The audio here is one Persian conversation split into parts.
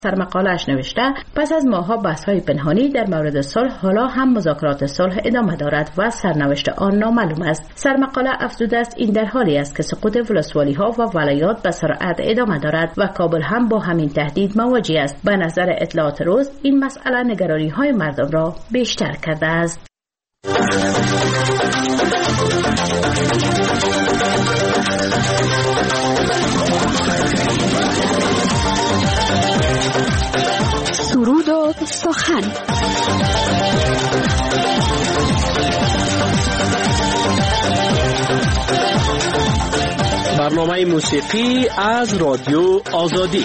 در مقاله‌اش نوشته پس از ماه‌ها بحث‌های پنهانی در مورد صلح، حالا هم مذاکرات صلح ادامه دارد و سرنوشت آن نامعلوم است. سرمقاله افزوده است این در حالی است که سقوط ولسوالی‌ها و ولایات به سرعت ادامه دارد و کابل هم با همین تهدید مواجه است. به نظر اطلاعات روز این مسئله نگرانی‌های مردم را بیشتر کرده است. سرود و سخن. برنامه موسیقی از رادیو آزادی.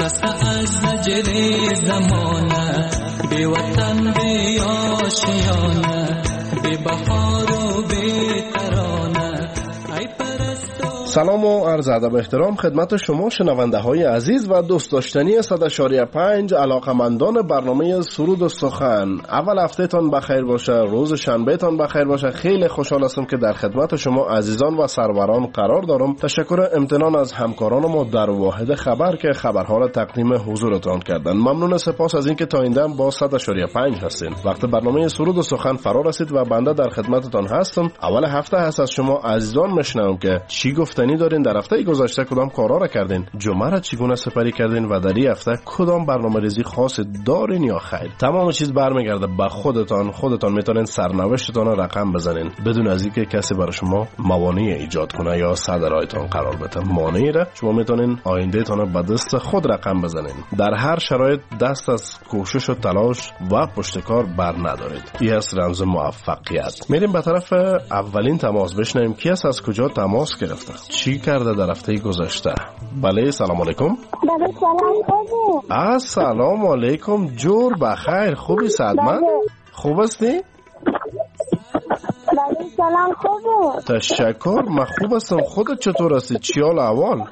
کس از زجر زمانه بی وطن بی آشیانه بی بهار و بی ترانه. ای پرستو سلام و عرض ادب و احترام خدمت شما شنونده های عزیز و دوست داشتنی 100.5 علاقمندان برنامه سرود و سخن. اول هفته تان بخیر باشه، روز شنبه تان بخیر باشه. خیلی خوشحال هستم که در خدمت شما عزیزان و سروران قرار دارم. تشکر امتنان از همکاران ما در واحد خبر که خبرها را تقدیم حضورتان کردن. ممنون، سپاس از اینکه تا این دم با 100.5 هستین. وقت برنامه سرود و سخن فرا رسید و بنده در خدمتتان هستم. اول هفته هست از شما عزیزان میشنوم که چی گفتنی دارین، در هفته گذشته کدام کارا را کردین، جمعه را چگونه سپری کردین و در این هفته کدام برنامه‌ریزی خاص دارین یا خیر. تمام چیز برمیگرده به خودتان میتونین سرنوشتتان را رقم بزنین بدون از اینکه کسی برای شما موانع ایجاد کنه یا صدرایتان قرار بده. مانعی را شما میتونین آیندهتان را به دست خود رقم بزنین. در هر شرایط دست از کوشش و تلاش و پشتکار بر ندارید. این است رمز موفقیت. میریم به طرف اولین تماس، بشنویم کی است، از کجا تماس گرفته، چی کرده در هفته گذشته. بله، سلام علیکم. بله سلام. السلام علیکم. جور بخیر، خوبی صدمت؟ خوب هستی؟ بله سلام، خوبه. تشکر، من خوب هستم. خودت چطور هستی؟ چی حال احوال؟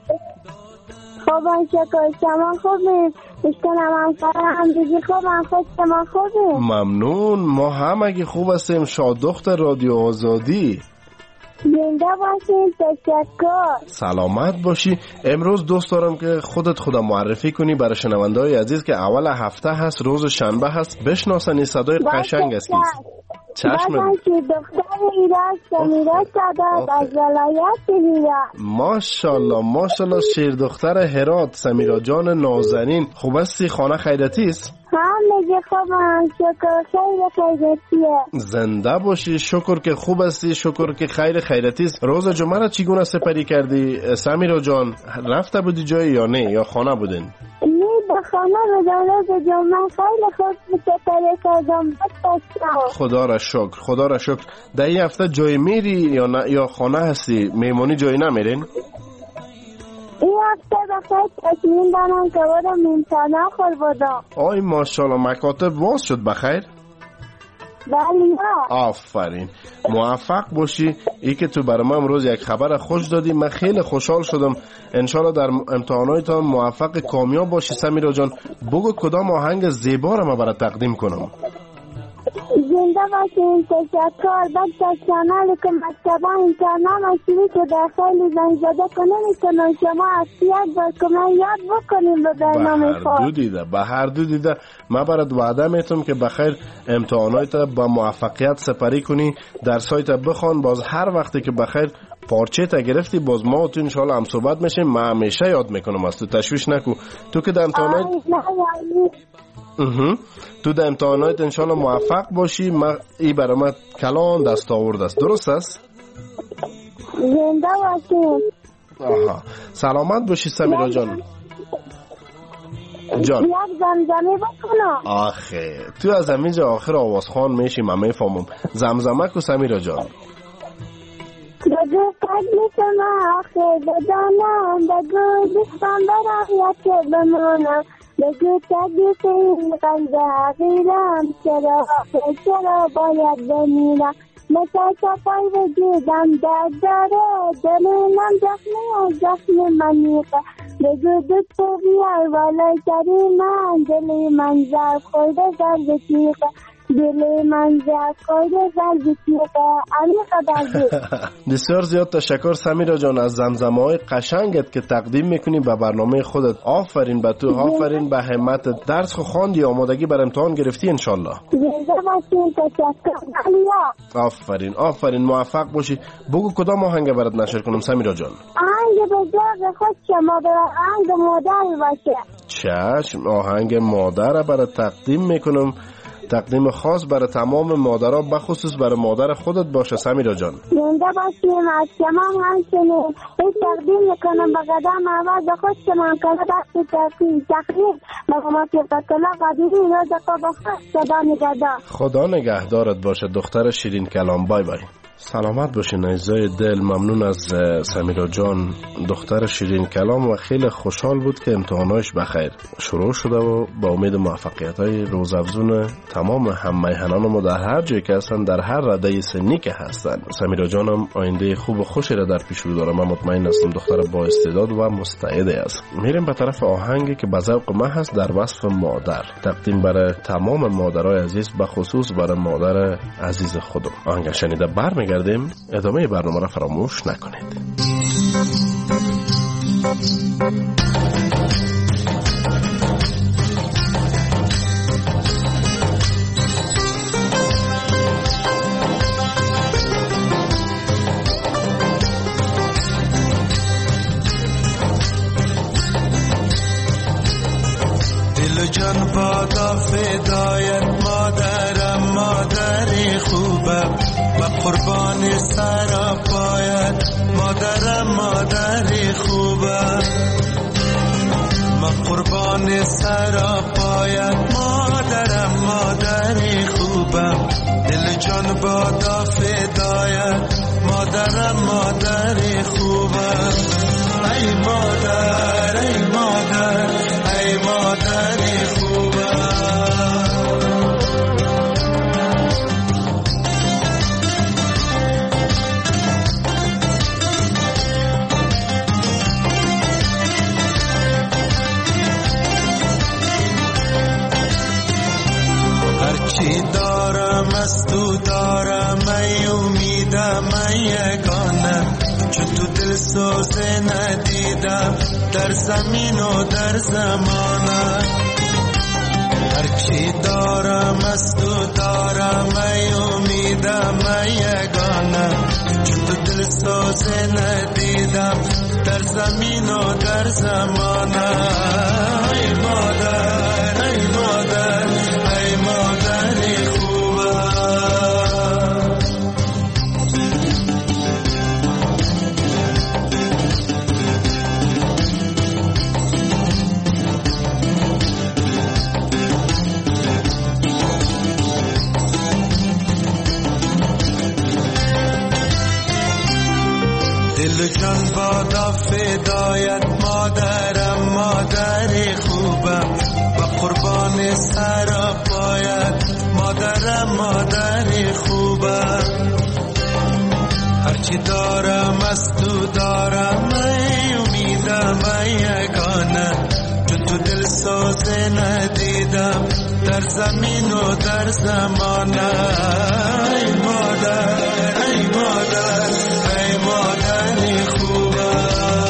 خوبم شکر، شما خوبی؟ اشتنم هم فرم دیگه خوبم، خود شما خوبی؟ ممنون، ما همگی خوب هستیم. شادخت رادیو آزادی. زنده باشین، تشکر. سلامت باشی. امروز دوست دارم که خودت معرفی کنی برای شنونده‌های عزیز که اول هفته هست، روز شنبه هست، بشناسن این صدای قشنگ است. چشم دختر ایران سمیرا سادات از ولایت هرات. ماشاءالله ماشاءالله، شیر دختر هرات سمیرا جان نازنین. خوب هستی؟ خانه خیرتی است؟ میگه خوبم شکر، خیر خیرتیه. زنده باشی، شکر که خوب هستی، شکر که خیرتی است. روز جمعه را چگونه سپری کردی سمیرا جان؟ رفته بودی جایی یا نه، یا خانه بودین؟ نه، به خانه بودم. روز جمعه خیلی خوب سپری کردم. خدا را شکر. در این هفته جای میری یا نه، یا خانه هستی؟ میمونی جایی نمیرین؟ این هفته بخیر تصمیم دارم که برم امتحانه خور بدم. آی ماشاءالله، مکاتب باز شد بخیر؟ بله. آفرین، موفق باشی. ای که تو برای من امروز یک خبر خوش دادی، من خیلی خوشحال شدم. انشالله در امتحاناتتان موفق کامیاب باشی. سمیرا جان، بگو کدام آهنگ زیبا را من برات تقدیم کنم. زنده باشین، تشکر. بعد در کانال که مکتبه امتحانم شروع شده، خیلی زنگ زده کنه میکنم شما اصلیت باید که من یاد بکنیم به برنامه خود. به هر دو دیده من برات وعده میتونم که بخیر امتحانات با موفقیت سپری کنی. در سایت بخوان، باز هر وقتی که بخیر پارچه تا گرفتی باز ما تو انشالله هم صحبت میشیم. من همیشه یاد میکنم، از تو تشویش نکو. تو که در امتحانات تو در امتحانات انشالله موفق باشی. ای برای من کلان دست آورد است. درست است؟ زنده باشی. سلامت باشی سمیرا جان. جان یک زمزمه بکنم. آخه تو از همینجا آخر آوازخوان میشی، من میفهمم. زمزمه کو سمیرا جان. بگو قدیسم آخر بدانم، بگو دوستم برای که بمانم، بگو تقدیس این قلب حقیرم، چرا باید بمیرم. مثل صفای وجودم درد داره، دلم زخم من میخه. بگو دوست بیار والای سری من، دلی من ضرب خورده ضرب تیخه. بسیار زیاد تشکر سمیرا جان از زمزمه‌های قشنگت که تقدیم میکنی به برنامه خودت. آفرین به تو، آفرین به همت. درس خواندی، آمادگی بر امتحان گرفتی انشالله. آفرین موفق باشی. بگو کدام آهنگ برات نشر کنم سمیرا جان؟ آهنگ بزرگ خود شما برای آهنگ مادر باشه. چشم، آهنگ مادر برات تقدیم میکنم. تقدیم خاص برای تمام مادرها، بخصوص برای مادر خودت باشه سمیرا جان. زنده باشیم. از شما همچنین این تقدیم میکنم به قدم اول به خود شما کنه بخشی تقدیم به ما فرقتالله قدیری رازقا به خود صدا نگهدار. خدا نگهدارت باشه دختر شیرین کلام. بای بای. سلامت باشین عزیزای دل. ممنون از سمیرا جان، دختر شیرین کلام، و خیلی خوشحال بود که امتحانایش بخیر شروع شده و با امید موفقیت‌های روزافزون تمام هم میهنان ما در هر جایی که هستن، در هر رده سنی که هستن. سمیرا جانم آینده خوب و خوشی را در پیش رو داره. من مطمئن هستم دختر با استعداد و مستعدی است. میریم به طرف آهنگی که به ذوق من هست، در وصف مادر، تقدیم برای تمام مادرای عزیز، به خصوص برای مادر عزیز خودم. آهنگ شنیده برمیگردیم. ادامه برنامه را فراموش نکنید. دل جان بادا فدایت مادرم، مادری خوبم و قربان سر پایت مادرم، مادری خوبم و قربان سر پایت مادرم، مادری خوبم. دل جان بادا فدایت مادرم، مادری خوبم. ای مادر، ای مادر، ای مادری خوبم. هرچی دارم از تو دارم، ای امیدم، ای یگانه، چون تو دل سوزه ندیدم در زمین و در زمانه. هرچی دارم از تو دارم، ای امیدم، ای یگانه، چون تو دل سوزه ندیدم در زمین و در زمانه. ای مادر، ای مادر، ای مادری خوبم. دل جان بادا فدایت مادرم، مادری خوبم و قربان سر پایت مادرم، مادری خوبم. هرچی دارم از تو دارم، ای امیدم، ای یگانه، چون تو دل سوزه ندیدم در زمین و در زمانه. ای مادر، ای مادر، ای مادری خوبم.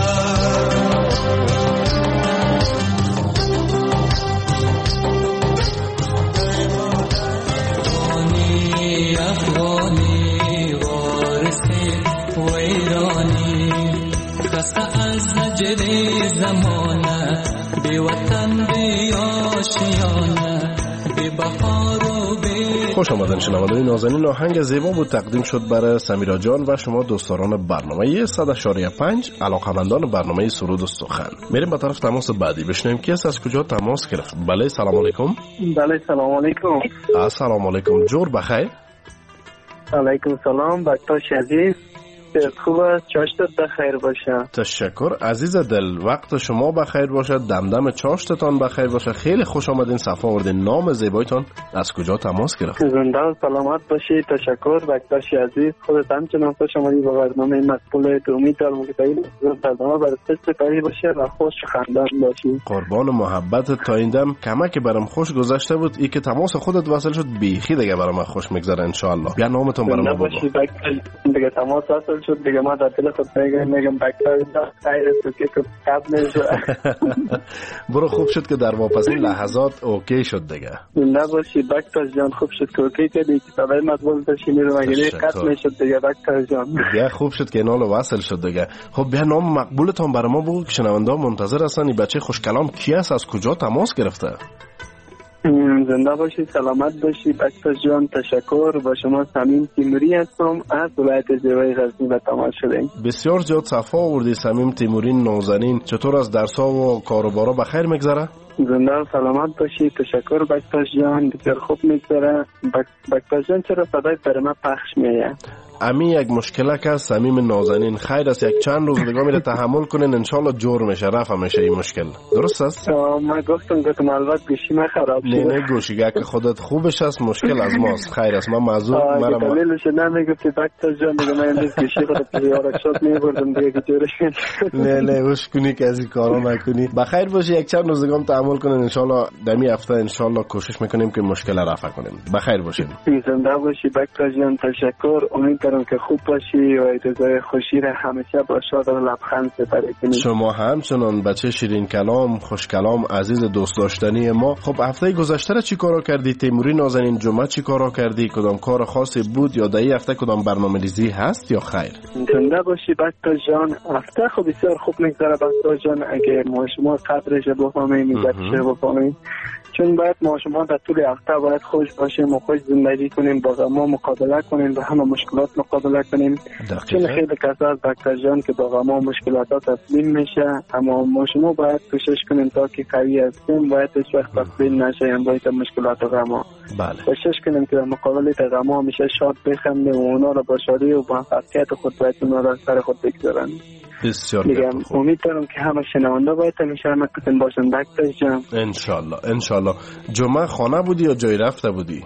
افغانی افغانی وارث ویرانی، خسته از زجر زمانه، بی وطن بی آشیانه، بی بهار و بی. خوش آمدن شنوندگان نازنین. آهنگ زیبا بود تقدیم شد برای سمیرا جان و شما دوستداران برنامه 100.5 علاقمندان برنامه سرود و سخن. میریم به طرف تماس بعدی، بشنویم کی است، از کجا تماس گرفت. بله سلام علیکم. بله سلام علیکم. السلام علیکم. جور بخیر. علیکم سلام. بکتاش عزیز خوب است، چاشتت بخیر باشه. تشکر عزیز دل، وقت شما بخیر باشه، دمدم چاشتتان بخیر باشه. خیلی خوش آمدین، صفا آوردین. نام زیبایتان، از کجا تماس گرفت؟ زنده و سلامت باشی. تشکر بکتاش عزیز. خودت همچنان خوش آمدی به برنامه مقبول. امید دارم که برنامه برای سپری باشه و خوش خندان باشی. قربان محبت. تا این دم کمک برام خوش گذشته بود، ای که تماس خودت وصل شد بیخی دیگه برام خوش میگذره ان شاء الله. بیا نامتون برام بگو. دیگه تماس وصل شد دیگه، ما در دل خود میگم بکتاش خیر است که قبل نشد. برو خوب شد که در واپسین لحظات اوکی شد دیگه. نباشی بکتاش جان، خوب شد که اوکی کردی که صدای مطبول داشتی میرو مگه قطع میشد دیگه بکتاش جان. بیا خوب شد که اینال وصل شد دیگه. خب بیا نام مقبولتان برای ما بگو که شنونده ها منتظر هستن. این بچه خوش کلام کی است، از کجا تماس گرفته؟ زنده باشی، سلامت باشی بکتاش جان. تشکر. با شما صمیم تیموری هستم از ولایت زیبای غزنی به تماس شدیم. بسیار زیاد صفا آوردی صمیم تیموری نازنین. چطور از درس‌ها و کاروبارا بخیر میگذره؟ زنده و سلامت باشی. تشکر بکتاش جان، بسیار خوب میگذره. بکتاش جان چرا صدای برای من پخش میه؟ امی یک مشکل که صمیم نازنین خیر است یک چند روز دیگه میره تحمل کنین انشالله جور میشه رفع میشه این مشکل. درست است؟ من گفتم البته گوشی من خراب شده. نه گوشیگه که خودت خوبش است مشکل از ماست. خیر است من معذور. مرا دلیلش نمیگفتی دکتر جان دیگه من امروز گوشی خودت زیارت شد میبردم دیگه جورش. نه وش کنی که از این کارا نکنی. بخیر باشی یک چند روز دیگه تحمل کنین انشالله دمی هفته انشالله کوشش میکنیم که مشکل رفع کنیم. بخیر باشین. زنده باشی دکتر جان. تشکر. امیدوارم که خوب باشی و اجازه خوشی را همیشه با شاد و لبخند سپری کنی. شما همچنان بچه شیرین کلام خوش کلام عزیز دوست داشتنی ما. خب هفته گذشته را چی کارا کردی؟ تیموری نازنین جمعه چی کارا کردی؟ کدام کار خاصی بود یا در هفته کدام برنامه‌ریزی هست یا خیر؟ زنده باشی دکتر جان. هفته خب بسیار خوب میگذره دکتر جان. اگه ما شما قدرش بفهمیم عزتش بفهمیم، چون باید ما شما در طول هفته باید خوش باشیم و خوش زندگی کنیم، با غم‌ها مقابله کنیم، با همه مشکلات مقابله کنیم. چون خیلی کسا از دکتر جان که با غم‌ها مشکلات ها تسلیم میشه، اما ما شما باید کوشش کنیم تا که قوی هستیم باید هیچ وقت تسلیم نشیم باید مشکلات و غم‌ها. بله. کوشش کنیم که در مقابل غم‌ها همیشه شاد بخندیم و اونا را با شادی و با فرحت خود باید اونا را سر خود بگذارن. بسیار میگم امیدوارم که همه شنونده باید همیشه همه قسم باشن دکتر جان. انشالله. جمعه خانه بودی یا جای رفته بودی؟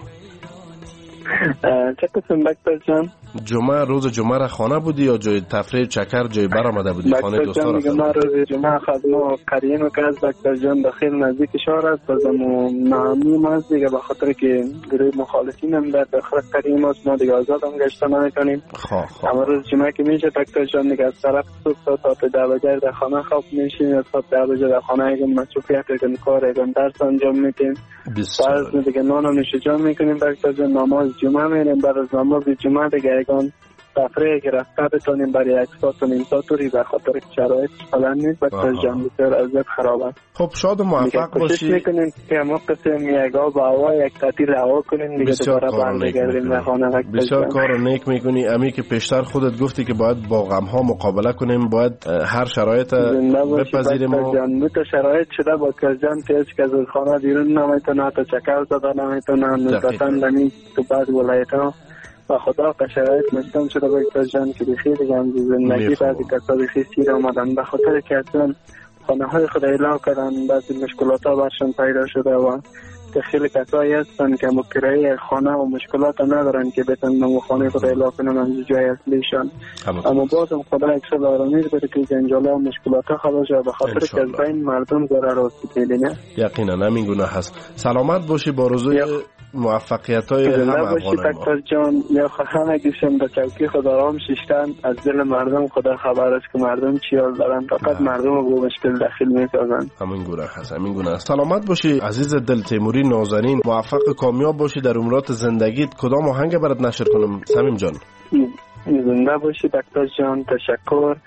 چه قسم دکتر جان؟ روز جمعه را خانه بودی یا جای تفریح چکر جای برآمده بودی خانه دوستا رفته بودی؟ من روز جمعه خدمه قریه که از دکتر جان داخل نزدیک شهر است بازم نامی است دیگه به خاطر که گروه مخالفین هم در داخل قریه است ما دیگه آزاد هم گشته نمی‌کنیم. اما روز جمعه که میشه دکتر جان دیگه از طرف صبح تا 10 بجه در خانه خواب میشیم یا تا 10 بجه در خانه اگه مصروفیت اگه کار اگه درس انجام میدیم. بعد دیگه نان و نوش جان میکنیم دکتر جان. نماز جمعه میریم بعد از نماز جمعه دیگه اگه تفریح گرفته بتونیم برای یک ساعت و نیم ساعتی به خاطر شرایط فعلا نیست دکتر جان بسیار وضعیت خراب است. خب شاد و موفق باشی. کوشش میکنیم که ما قسم یگا با هوا یک تعطیل رها کنیم دیگه دوباره برگردیم به خانه. بسیار کار نیک میکنی. امی که پیشتر خودت گفتی که باید با غم ها مقابله کنیم باید هر شرایط بپذیریم و تو شرایط شده با کجان که هیچ کس از خانه بیرون نمیتونه تا چکر زده نمیتونه نسبتا دمی تو بعض ولایت‌ها و خدا که شرایط مشتم شده با دکتر جان که بخیر دیگه هم زندگی بعضی کسا بخیر سیر آمدن به خاطر که اصلا خانه های خود اعلام کردن بعضی مشکلات ها برشان پیدا شده و خیلی کسایی هستن که مکرای خانه و مشکلات ندارن که بتونن خانه خود اعلام کنن از جای اصلیشان. اما بازم خدا اکسل آرامیز بده که جنجاله و مشکلات ها خلاص به خاطر که از بین مردم ضرر رسیده نه. یقینا همین گونه هست. سلامت باشی با روزوی موفقیت های همه افغانای ما. دکتر جان یا همه گیشم به چوکی خدا آرام شیشتن از دل مردم خدا خبر است که مردم چی حال دارن فقط مردم رو به مشکل داخل میسازن. همین گونه هست. سلامت باشی عزیز دل تیموری نازنین. موفق کامیاب باشی در امورات زندگیت. کدام آهنگ برات نشر کنم صمیم جان؟ زنده باشی دکتر جان. تشکر.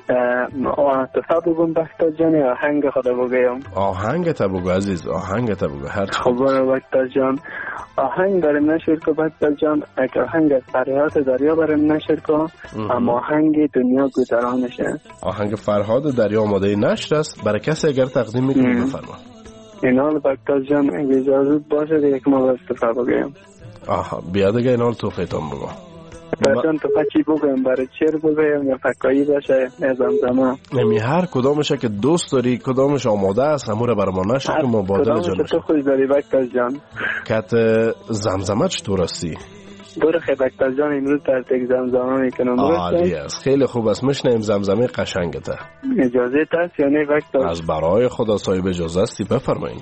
تصاب بگم دکتر جان یا آهنگ خدا بگم؟ آهنگ تا بگو عزیز. آهنگ تا بگو هر چی. خب دکتر جان آهنگ بریم نشر کن دکتر جان. اگه آهنگ از فریاد دریا بریم نشر کن اما آهنگ دنیا گذرانشه. آهنگ فرهاد دریا آماده نشر است. برای کسی اگر تقدیم میکنی بفرما. اینال دکتر جان اگه اجازه باشه یک ما استفاده بگم. بیاد اگه اینال توفیتان بگو. برشان تو پچی بگم برای چیر بگم یا فکایی باشه زمزمه. نمی هر کدامشه که دوست داری کدامش آماده است همون برای ما نشد که مبادل جان کدامش تو خوش داری دکتر جان؟ کت زمزمه چطور هستی؟ دور خیلی دکتر جان امروز در تک زمزمه میکنم. عالی است خیلی خوب است. میشنیم زمزمه قشنگته. اجازه هست یا نه دکتر؟ از برای خدا صاحب اجازه استی بفرمایید.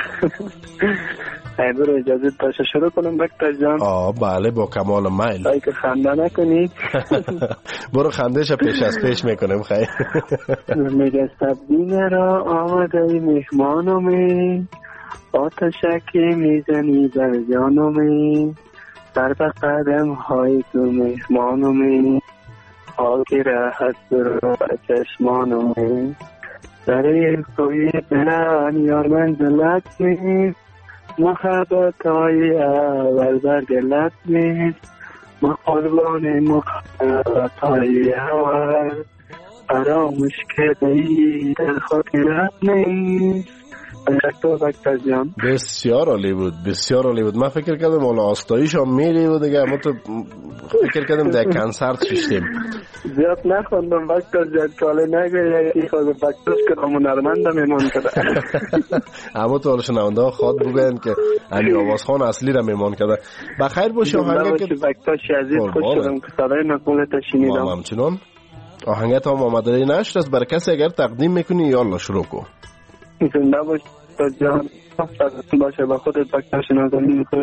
برو اجازه باشه شروع کنم دکتر جان؟ بله با کمال میل. ای که خنده نکنی. برو خندهش پیش از پیش میکنم خیلی. میگه سبدین را آمده مهمانمی آتشکی میزنی در جانمی سر به قدم های تو مهمانمی خاکی راحت برو به چشمانمی در کوی دلان یار منزلت نیست محبت های اول برگلت نیست ما قربان محبت های اول فراموش کردی در خاطرت نیست بسیار عالی بود، بسیار عالی بود. من فکر کردم حالا آستاییش هم میری و دیگه ما تو فکر کردم در کنسرت ششتیم. زیاد نخوندم بکتر جد کاله نگه یکی خود بکترش کنم هنرمندم ایمان کرده. اما تو حالا شنونده ها خواد بگن که علی آوازخان اصلی را میمان کرده. بخیر باشی. آهنگه که بکتر شیعزید خوش شدم که صدای نقولت شنیدم. همچنان آهنگت هم آمده نشت است. برای کسی اگر تقدیم میکنی یالا شروع کن. زنده باش تا جان باشه با خودت بکتر شنازمی خوش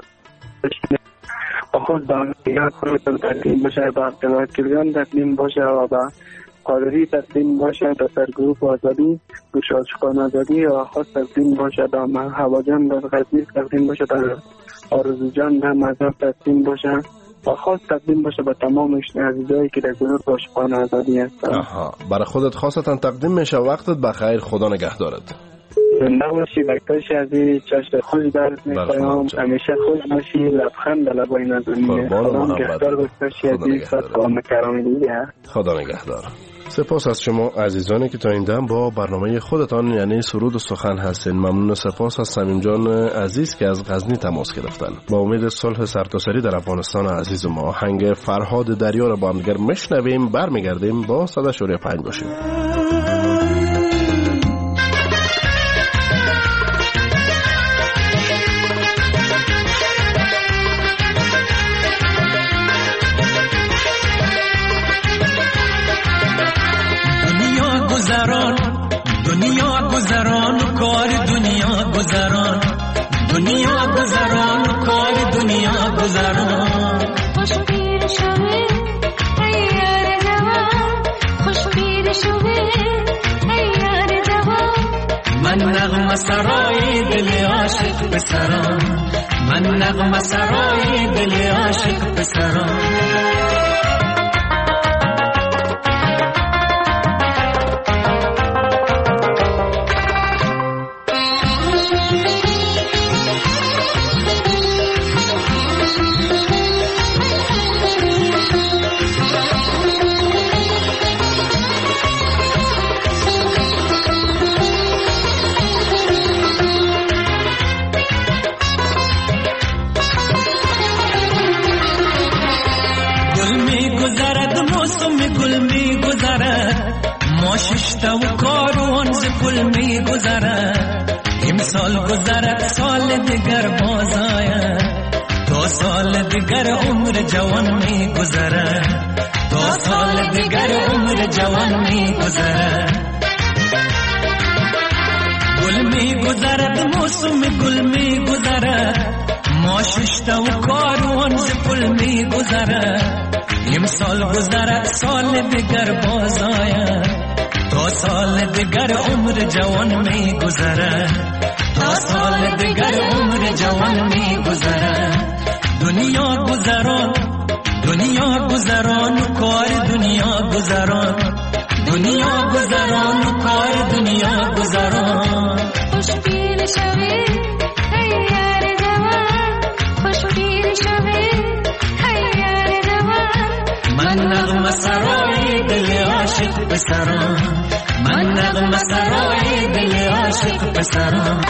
با خود دیگر خودت تقدیم باشه، با عبدالله کلیان تقدیم باشه و با قادری تقدیم باشه، تا سرگروپ آزادی گوشاشقان آزادی و خاص تقدیم باشه، تا هواجان در غزنی تقدیم باشه، تا آرزو جان در مذهب تقدیم باشه و خاص تقدیم باشه به تمام عزیزایی که در گروه عاشقان آزادی هستن. برای خودت خاصتا تقدیم میشه. وقتت بخیر، خدا نگهدارت. زنده باشی بکتاش عزیز، چشم خوش درت میخوایم، همیشه خوش باشی، لبخند در لبای نازنینه. خدا نگهدار بکتاش عزیز، سلام کرام دیگه. خدا نگهدار. سپاس از شما عزیزانی که تا این دم با برنامه خودتان یعنی سرود و سخن هستین. ممنون. سپاس از صمیم جان عزیز که از غزنی تماس گرفتن. با امید صلح سرتاسری در افغانستان عزیز ما. آهنگ فرهاد دریا را با هم دیگر میشنویم. برمیگردیم با 100.5 باشیم. دنیا گذران کار دنیا گذران، دنیا گذران کار دنیا گذران. خوش پیر شوی ای یار جوان، خوش پیر شوی ای یار جوان. من نغمه سرای دل عاشق پسران، من نغمه سرای دل عاشق پسران. ششتا و کاروان ز پل می گذرد، امسال گذرد سال دیگر باز آید، تا سال دیگر عمر جوان می گذرد، تا سال دیگر عمر جوان می گذرد. گل می گذرد موسم گل می گذرد، ما ششتا و کاروان ز پل می گذرد، امسال گذرد سال دیگر باز آید، تا سال دیگر عمر جوان می گذرد، تا سال دیگر عمر جوان می گذرد. دنیا گذران، دنیا گذران کار دنیا گذران، دنیا گذران کار دنیا گذران. خوش پیر شوی ای یار جوان، خوش پیر شوی ای یار جوان. من نغمه سرای دل عاشق پسران، من نغمه سرای دل عاشق پسران.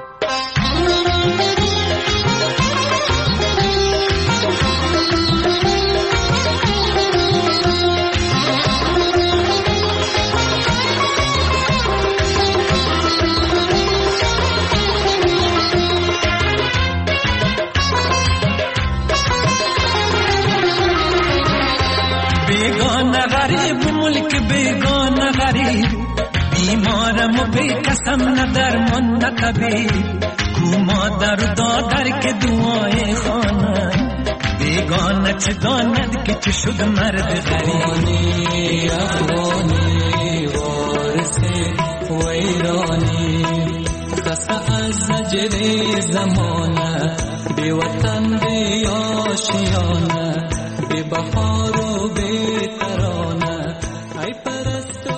بیگانه غریب ملک بیگانه غریب، بیمارم و بی قسم نه درمان نه طبیب، کو مادر دادر که دعای خانه، بیگانه چه داند که چه شد مرد غریب. افغانی وارث ویرانی، خسته از زجر زمانه، بی وطن بی آشیانه، بی بهار و بی ترانه. ای پرستوی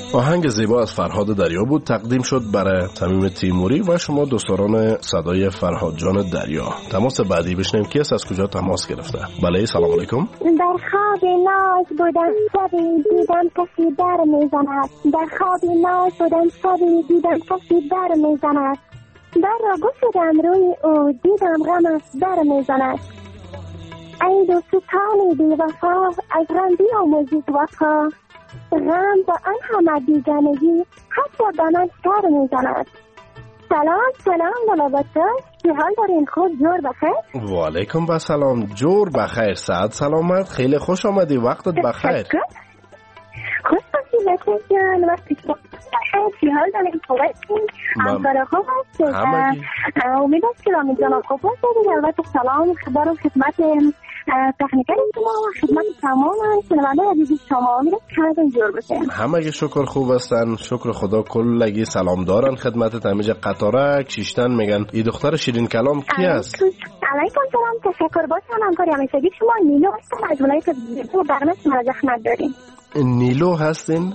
آهنگ زیبا از فرهاد دریا بود، تقدیم شد برای صمیم تیموری و شما دوستان صدای فرهاد جان دریا. تماس بعدی بشنیم کی است، از کجا تماس گرفته؟ بله سلام علیکم. در خواب ناز بودم شبی دیدم کسی در میزند، در خواب ناز بودم شبی دیدم کسی در میزند، در را گشودم روی او دیدم غمش در میزند. ای دوستان بی وفا از غم بیاموزید وفا، غم با آن همه بیگانگی حتی به من سر میزند. سلام ملابطه، چه حال دارین؟ خوب جور بخیر؟ و علیکم و سلام، جور بخیر، سعد سلامت، خیلی خوش آمدی، وقتت بخیر. خوش باشی بچه جان، وقتی بخیر، چه حال دارین؟ خوب هستین؟ همکار خوب هستید؟ امیدم که رامین جان خوب هستید. البته سلام خبر و خدمت تکنیکر شما و خدمت تمام شنونده عزیز شما، امیدم که همتون جور باشین. همه شکر خوب هستن، شکر خدا، کلگی سلام دارن خدمت همیشه. قطارک شیشتن میگن ای دختر شیرین کلام کی است؟ علیکم سلام، تشکر باشم همکاری همیشگی شما. نیلو هستم از ولایت بیرو، برنامه شما زحمت داریم. نیلو هستین؟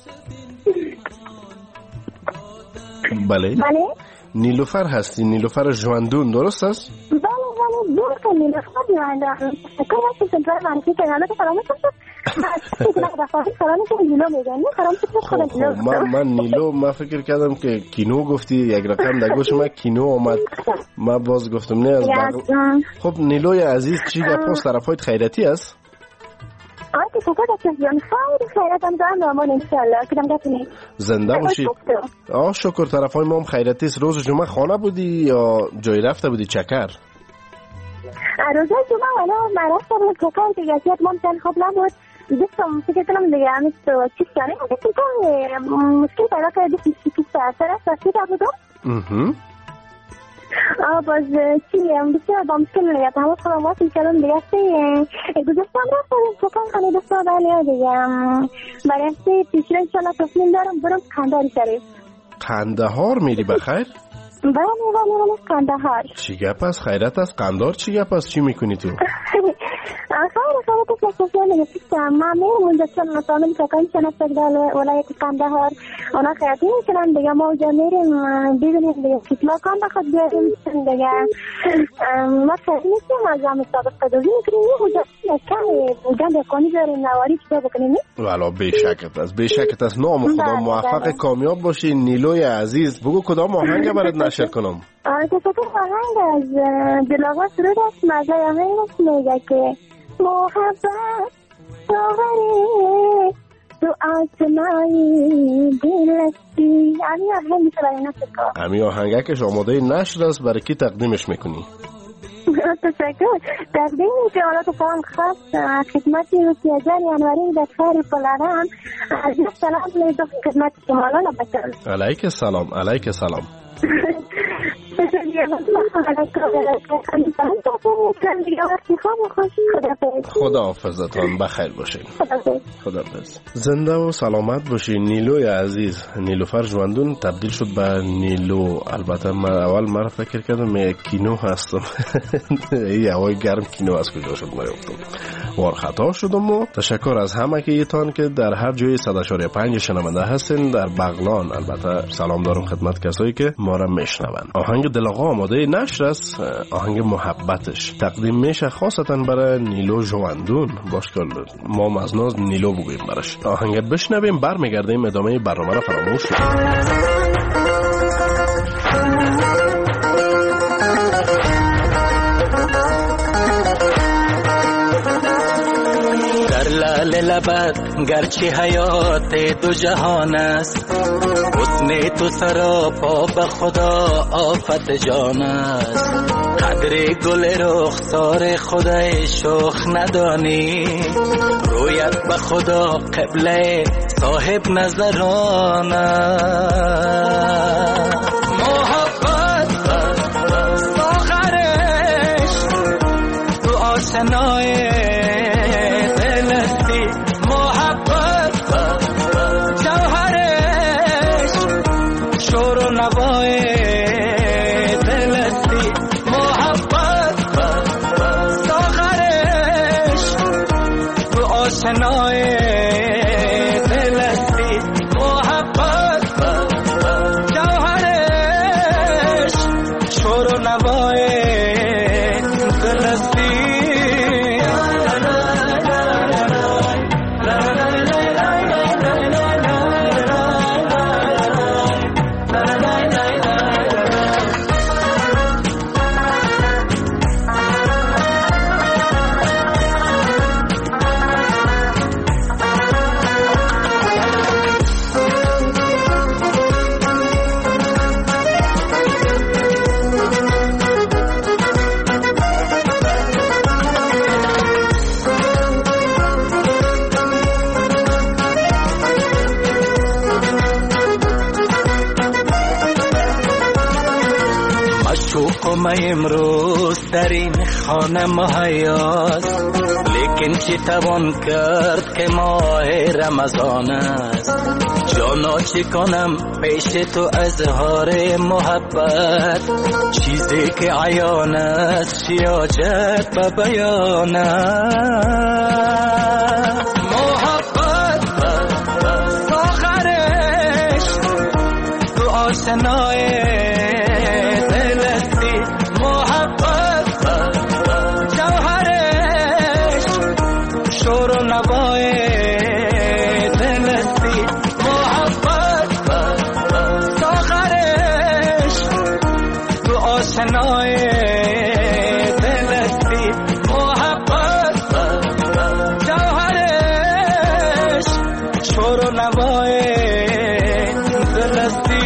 بله نیلوفر هستین، نیلوفر ژواندون درست است؟ بله درست، نیلوفر ژواندون. شکر هستید سنتور منفی که حالا که سلامت هستید. من نیلو، من فکر کردم که کینو گفتی، یک رقم در گوش من کینو آمد، من باز گفتم نه از خب نیلوی عزیز چی گپاست؟ طرفایت خیرتی است؟ آره شکر داشتم جان، خیلی خیرتم دارم نامان انشالله کدام گفتنی زنده باشی. شکر طرفای ما هم خیرتی است. روز جمعه خانه بودی یا جای رفته بودی چکر؟ روز جمعه والا من رفته بود چکر دیگه، زیاد ممکن خوب نبود، دستم فکر کنم دیگه همیست چیز کنه مشکل پیدا کرده که سرست رسیده بودم. باز چی بسیار با مشکل نگه تماس کنم واسه کردم دیگه گذاشتم رفتم چکن خانه دستا بله دیگه برای پیشره انشالله تصمیم دارم برم قندهار شریف. قندهار میری بخیر؟ بله قندهار. چی گپ است؟ خیرت است؟ قندهار چی گپ است؟ چی میکنی تو؟ خیلی سفر نگه پیستم من میرم اونجا چون مسامل چکن شنستک دال ولایت قندهار اونا خیاطی میکنن دیگه، ما اونجا میریم بیدونیم دیگه کتلا کام بخواد بیاریم دیگه ما خیاطی میکنیم از همه سابق قدوزی میکنیم اونجا کمی کنی داریم نواری چطور بکنیم. والا بیشکت است نام خدا موفق کامیاب باشی. نیلوی عزیز بگو کدام آهنگ برات نشر کنم؟ تشکر. آهنگ از دلاغا سرود است، مزه آهنگ است میگه که محبت ساغره تو آسمایی دلستی. امی آهنگ میشه برای نشر کن؟ امی آهنگه که آماده نشر است، برای کی تقدیمش میکنی؟ تشکر. تقدیم میشه حالا تو فهم خاص خدمتی روسیه جان انواری در خیر پلارم. از سلام لیدو خدمت شما حالا بکر. علیک سلام. علیک سلام. خدا حافظتان، بخیر باشین. خدا حافظ. زنده و سلامت باشین. نیلوی عزیز، نیلوفر ژواندون تبدیل شد به نیلو. البته من اول فکر کردم کینو هستم. ای هوای گرم کینو از کجا شد میافتم، وار خطا شدم. و تشکر از همه که ایتان که در هر جای 100.5 شنونده هستین. در بغلان البته سلام دارم خدمت کسایی که ما را میشنون. آهنگ دلاغا آماده نشر است، آهنگ محبتش تقدیم میشه خاصتا برای نیلو ژواندون. باش که ما از ناز نیلو بگویم براش. آهنگ بشنویم، برمیگردیم ادامه برنامه را فراموش در لال لبت گرچه حیات دو جهان است، حسن تو سراپا به خدا آفت جان است. قدر گل رخسار خدای شوخ ندانی، رویت به خدا قبله صاحب نظران است. محبت ساخرش تو آشنای شنای دلستی محبت تو قم امروز در این خانه مهیاست، لیکن چی توان کرد که ماه رمضان است. جانا چی کنم پیش تو اظهار محبت، چیزی که عیان است چی حاجت به بیان است. محبت آخرش تو آشنای دل استی، محبت جوهرش شور و نوای دل استی، محبت آخرش تو آشنای دل استی، محبت جوهرش شور و نوای دل استی.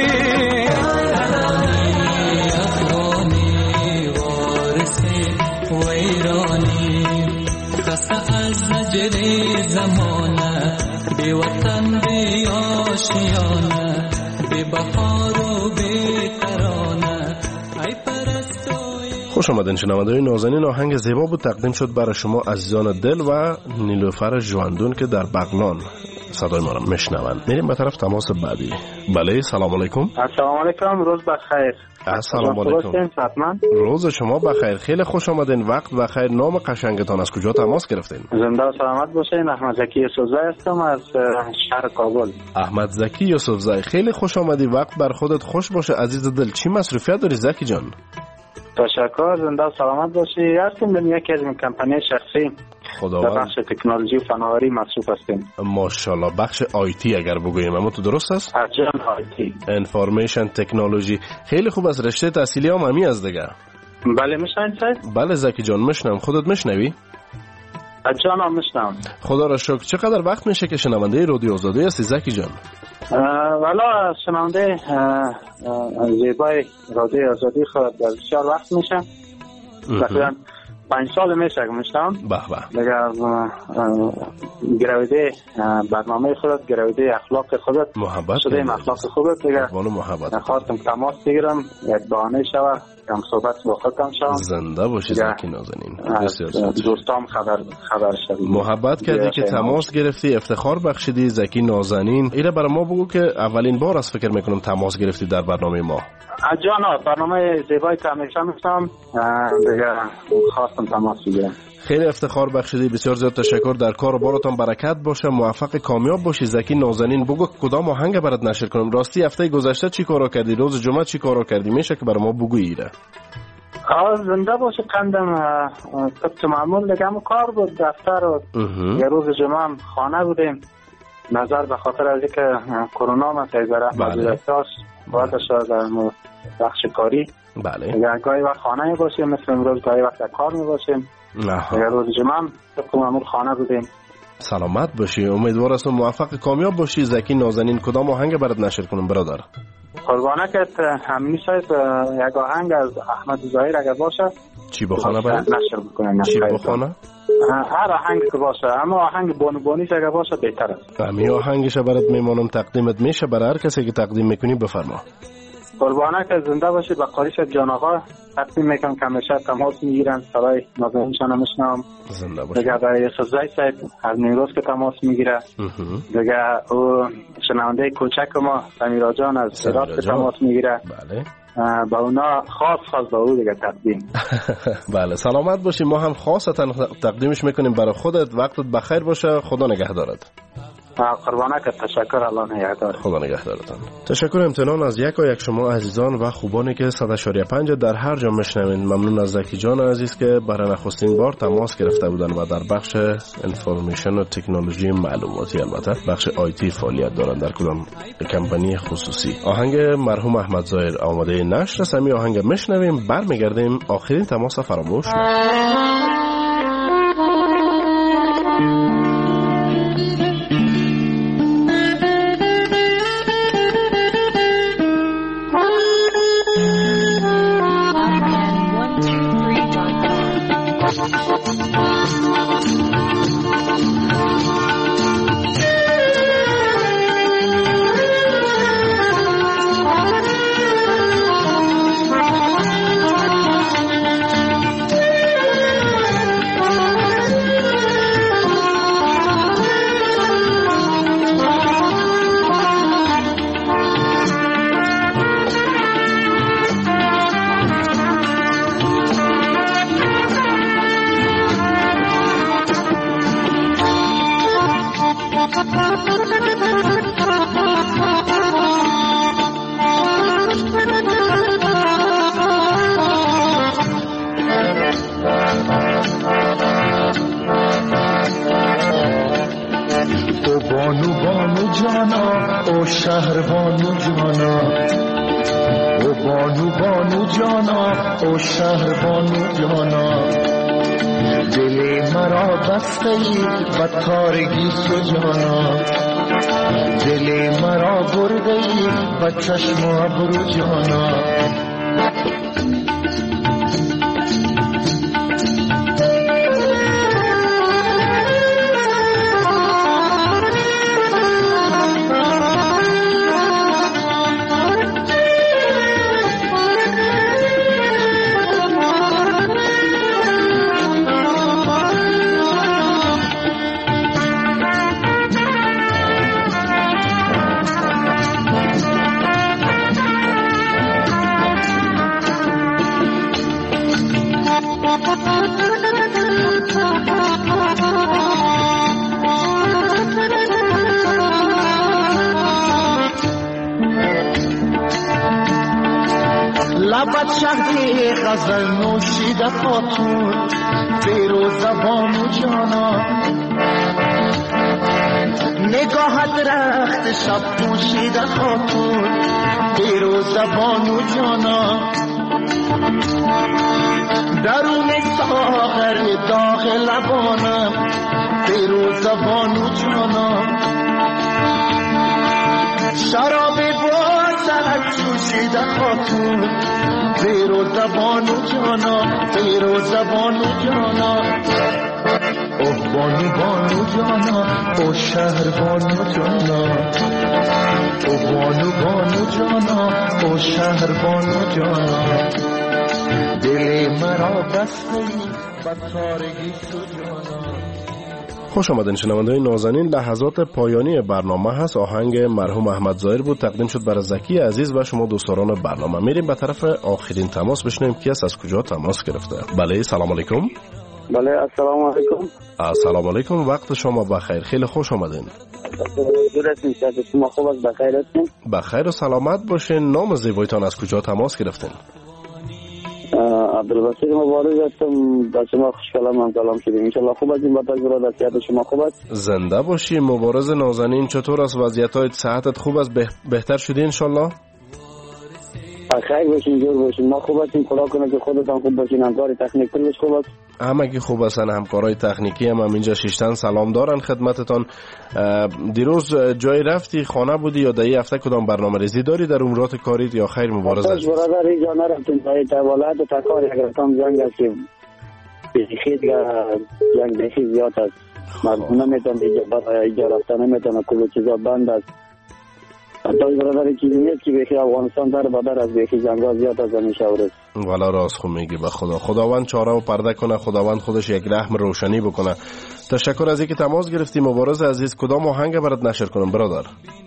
زجر زمانه بی وطن بی آشیانه، بی بهار و بی ترانه، ای پرستوی. خوش آمدین شنونده‌های نازنین. آهنگ زیبا بود تقدیم شد برای شما عزیزان دل و نیلوفر جواندون که در بغلان صدای ما را میشنوند. میریم به طرف تماس بعدی. بله سلام علیکم. السلام علیکم، روز بخیر. السلام علیکم. روز شما بخیر. خیلی خوش آمدین. وقت بخیر. نام قشنگتان از کجا تماس گرفتین؟ زنده و سلامت باشین. احمد زکی یوسفزی هستم از شهر کابل. احمد زکی یوسفزی، خیلی خوش آمدی. وقت بر خودت خوش باشه عزیز دل. چی مصروفیت داری زکی جان؟ تشکر. زنده و سلامت باشی. هستیم در یکی از کمپانی شخصی در بخش تکنولوژی و فناوری مصروف هستیم. ماشاءالله. بخش آیتی اگر بگوییم، اما تو درست است؟ اجان آیتی، انفورمیشن تکنولوژی. خیلی خوب است. رشته تحصیلی هم همی از دیگه. بله میشنید صاحب؟ بله زکی جان میشنم. خودت میشنوی؟ اجان هم میشنم. خدا را شکر. چقدر وقت میشه که شنونده رادیو آزادی هستی زکی جان؟ والا شنونده زیبای رادیو آزادی خود بسیار وقت میشه. تقریبا 5 سال میشه که میشنم. به به. دیگه گرویده برنامه خودت، گرویده اخلاق خودت، محبت شده این اخلاق خودت دیگه خواستم تماس بگیرم، یک بهانه شود کم صحبت با خودم شوم. زنده باشی زکی نازنین. دوستام خبر شد. محبت کردی که تماس گرفتی، افتخار بخشیدی زکی نازنین. اینا برای ما بگو که اولین بار است فکر میکنم تماس گرفتی در برنامه ما. جانا برنامه زیبایی که همیشه میشنم دیگه خواستم تماس بگیرم. خیلی افتخار بخشیدی. بسیار زیاد تشکر. در کار و بارتان برکت باشه. موفق کامیاب باشی زکی نازنین. بگو کدام آهنگ برات نشر کنم. راستی هفته گذشته چی کارا کردی؟ روز جمعه چی کارا کردی؟ میشه که برای ما بگویی ایره. زنده باشه قندم. طبق معمول دیگه همون کار بود دفتر و یه روز جمعه هم خانه بودیم. نظر به خاطر از اینکه کرونا مسئله مدیریتاش باید شد در بخش کاری. بله. دیگه گاهی وقت خانه باشیم، مثل امروز گاهی وقت کار میباشیم. دیگه روز جمعه هم طبق معمول خانه بودیم. سلامت باشی. امیدوار هستم موفق کامیاب باشی زکی نازنین. کدام آهنگ برات نشر کنم برادر؟ قربانه که همین شاید یک آهنگ از احمد ظاهر اگر باشه. چی بخونه برات؟ نشر بکنم. چی بخونه؟ هر آهنگ که باشه، اما آهنگ بانیش اگر باشه بهتر است. همین آهنگش برات میمونم تقدیمت میشه برای هر کسی که تقدیم میکنی. بفرما. قربانه که زنده باشی. با قاریش جان آقا تقدیم میکنم که همیشه تماس میگیرن. صدای نازنینشان میشنم. زنده باشی. دیگه برای یوسفزی صاحب از نیروز که تماس میگیره. دیگه او شنونده کوچک ما سمیرا جان از هرات که تماس میگیره. بله. با اونا خاص با او دیگه تقدیم. بله سلامت باشی. ما هم خاصتا تقدیمش میکنیم برای خودت. وقتت بخیر باشه. خدا نگهدارت. قربانه که تشکر. الله نگهدار. خدا نگهدارتان. تشکر امتنان از یک شما عزیزان و خوبانی که 100.5 در هر جا میشنوین. ممنون از زکی جان عزیز که برای نخستین بار تماس گرفته بودن و در بخش انفورمیشن و تکنولوژی معلوماتی، البته بخش آیتی فعالیت دارن در کدام کمپانی خصوصی. آهنگ مرحوم احمد ظاهر آماده نشر است. همین آهنگ میشنویم. برمیگردیم. آخرین تماس فراموش او شهر بانو جانا، او بانو جانا، او شهر بانو جانا. دل مرا بسته ای به تارگی تو جانا، دل مرا برده ای به چشم و ابرو جانا. لبت شهد غزل نوشیده خاتون، فیروز بانو جانا. نگاهت رخت شب پوشیده خاتون، فیروز بانو جانا. درون ساغر داغ لبانم، فیروز بانو جانا. شراب بازرک جوشیده خاتون، فیروز بانو جانا، فیروز بانو جانا. اوه بانو جانا، او شهر بانو جانا، او بانو جانا، او شهر بانو جانا. دل مرا بسته به تارگی تو جانا. خوش آمدین شنونده‌های نازنین. لحظات پایانی برنامه هست. آهنگ مرحوم احمد ظاهر بود، تقدیم شد برای زکی عزیز و شما دوستان برنامه. میریم به طرف آخرین تماس، بشنویم کی است، از کجا تماس گرفته. بله سلام علیکم. بله السلام علیکم. السلام علیکم، وقت شما بخیر. خیلی خوش آمدین. درستین، شما خوب است؟ بخیر هستین؟ بخیر و سلامت باشین. نام زیبایتان، از کجا تماس گرفتین؟ عبدالبصیر مبارز هستم. با شما خوشحالم سلام شدیم. ان شاء الله خوب هستین؟ با برادر صحت شما خوب است؟ زنده باشی. مبارز نازنین، چطور است وضعیت‌های صحتت؟ خوب است؟ بهتر شدی ان شاء الله؟ خیر باشین، جور باشین. ما خوب هستیم. خدا کنه که خودتان خوب باشین. همکار تکنیک کلش خوب است؟ همه کی خوب هستن. همکارای تکنیکی هم اینجا شیشتن سلام دارن خدمتتان. دیروز جای رفتی، خانه بودی یا در این هفته کدام برنامه‌ریزی داری در امورات کاریت یا خیر مبارز است؟ برادر اینجا نرفتیم برای تولد و تکار اگر تام جنگ هستیم. خیلی جنگ بخی زیاد است. مردم نمیتونن اینجا رفتن، نمیتونن کل چیزا بند است. حتی برادر چیزی نیست که بخی افغانستان در بدر از بخی جنگا زیاد از همیشه ورد. والا راست خود میگی. به خداوند چاره و پرده کنه، خداوند خودش یک رحم روشنی بکنه. تشکر از اینکه تماس گرفتی مبارز عزیز. کدام آهنگ برات نشر کنم برادر؟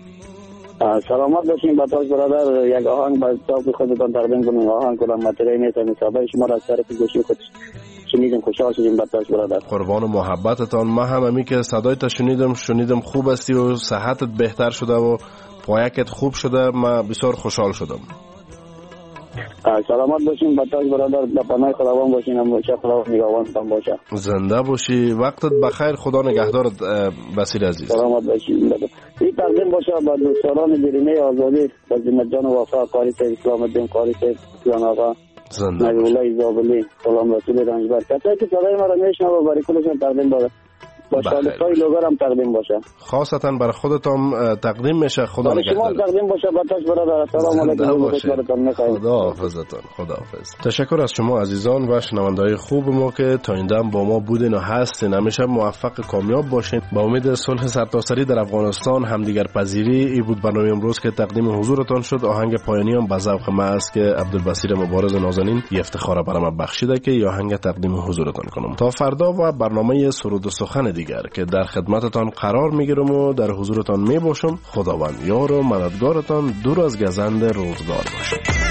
سلامت باشین. باتاش برادر یک آهنگ با ذوق خودتان تقدیم کنیم. آهنگ کلام مطرح نیست، صدای شما را از طرف گوشی خود شنیدم، خوشحال شدیم. باتاش برادر. قربان و محبتتان. ما هم همی که صدایت شنیدم خوب هستی و صحتت بهتر شده و پایکت خوب شده. ما بسیار خوشحال شدم. سلامت باشین. باتاش برادر. به پناه خداوند باشین. همیشه خداوند نگهبانتان باشه. زنده باشی. وقتت بخیر. خدا نگهدارت بصیر عزیز. سلامت باشین. این تقدیم باشه به دوستان بیرونی آزادی، بزرگ جان وفا، قاری صاحب اسلام الدین، قاری صاحب جان آقا، زنده نبی الله زابلی، غلام رسول رنجبر. کسایی که صدای ما را میشنوه برای کلشون تقدیم باشه. با شالفای لوگر هم تقدیم باشه. خاصتا برای خودتان تقدیم میشه. خدا نگهدار. شما تقدیم باشه. باتاش برادر. سلام علیکم. خدا حافظتان. خدا حافظ. تشکر از شما عزیزان و شنونده‌های خوب ما که تا این دم با ما بودین و هستین. همیشه موفق کامیاب باشین. با امید صلح سرتاسری در افغانستان، همدیگر پذیری. این بود برنامه امروز که تقدیم حضورتان شد. آهنگ پایانی هم به ذوق ما است که عبدالبصیر مبارز نازنین یه افتخار برام بخشیده که این آهنگ تقدیم حضورتان کنم. تا فردا و برنامه سرود و سخن دیگر که در خدمتتان قرار میگیرم و در حضورتان میباشم. خداوند یار و مددگارتان دور از گزند روزگار باشد.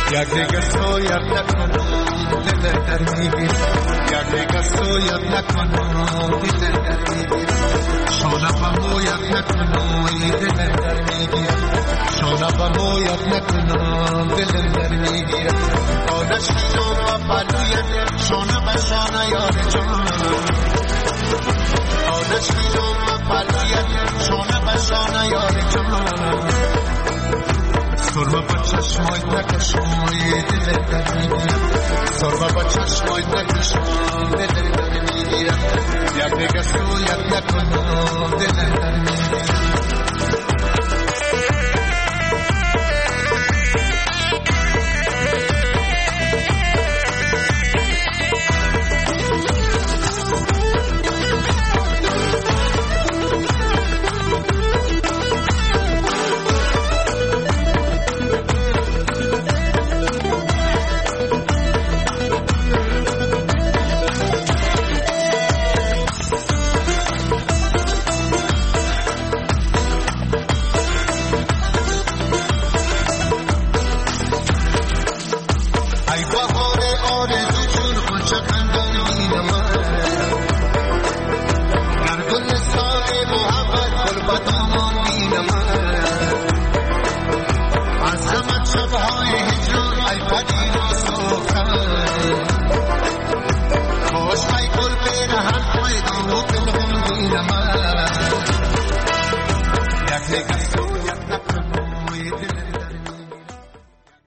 یک دیگه سویت نکنم دل در میگیر یک دیگه سویت نکنم دل در میگیر شانه بمویت نکنم دل در میگیر شانه بمویت نکنم دل در میگیر آنش میدم و پلویت شانه بشانه یار جان آنش میدم و پلویت شانه بشانه یار جان سرما با چشمای نکشمای دل در میگیرم سرما با چشمای نکشمای دل در میگیرم یک دیگه سویت نکنم دل در میگیرم